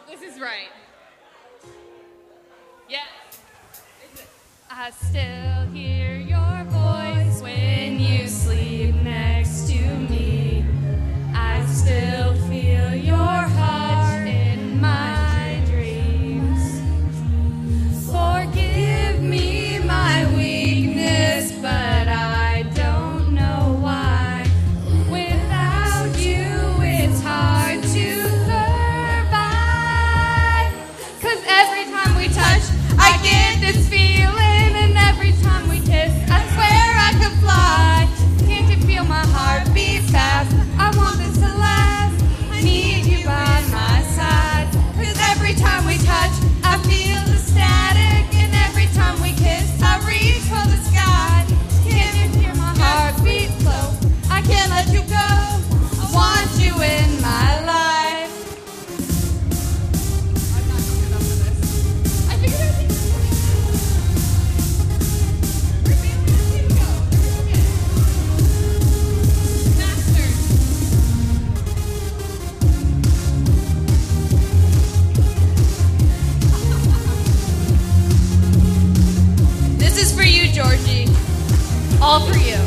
this is right. Yes. I still hear your voice when you sleep next to me. I still feel your heart in my dreams. Forgive me my weakness, but I don't know why. Without you, it's hard to survive. 'Cause every time we touch, I get this feeling, and every time we kiss, I swear I could fly. Can't you feel my heart beat fast? I want this to last. I need you by my side. 'Cause every time we touch, I feel the static, and every time we kiss, I reach for the sky. Can't you hear my heart beat slow? I can't let you go. I want you in my life. I'm not good enough for this. I figured I'd take this. We're feeling it. Here we go. Masters. This is for you, Georgie. All for you.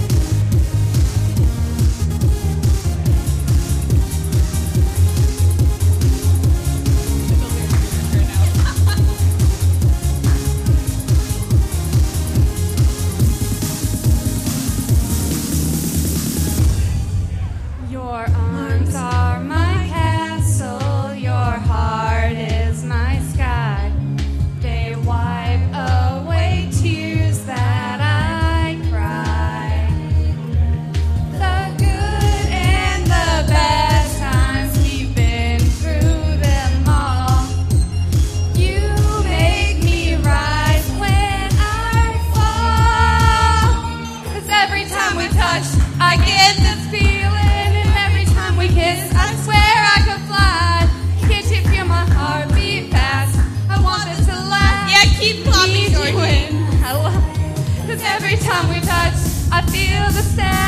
Your arms are my castle, your heart is my sky. They wipe away tears that I cry. The good and the bad times, we've been through them all. You make me rise when I fall. 'Cause every time we touch, I get this feeling, and every time we kiss, I swear I could fly. Can't you feel my heart beat fast? I want this to last. Yeah, keep clapping, Need you Georgie. in my life. 'Cause every time we touch, I feel the static.